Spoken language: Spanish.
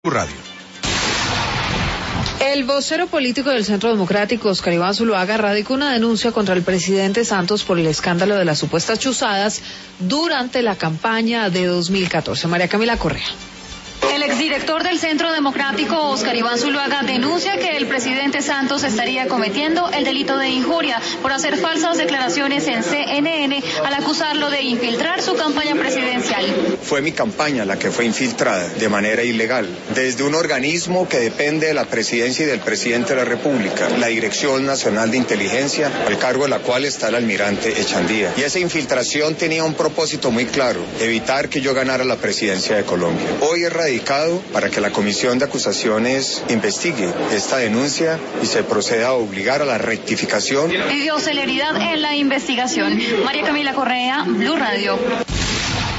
Radio. El vocero político del Centro Democrático, Óscar Iván Zuluaga, radicó una denuncia contra el presidente Santos por el escándalo de las supuestas chuzadas durante la campaña de 2014. María Camila Correa. El exdirector del Centro Democrático, Óscar Iván Zuluaga, denuncia que el presidente Santos estaría cometiendo el delito de injuria por hacer falsas declaraciones en CNN al acusarlo de infiltrar su campaña presidencial. Fue mi campaña la que fue infiltrada de manera ilegal desde un organismo que depende de la presidencia y del presidente de la República, la Dirección Nacional de Inteligencia, al cargo de la cual está el almirante Echandía. Y esa infiltración tenía un propósito muy claro: evitar que yo ganara la presidencia de Colombia. Hoy es radicado para que la Comisión de Acusaciones investigue esta denuncia y se proceda a obligar a la rectificación. Pidió celeridad en la investigación. María Camila Correa, Blue Radio.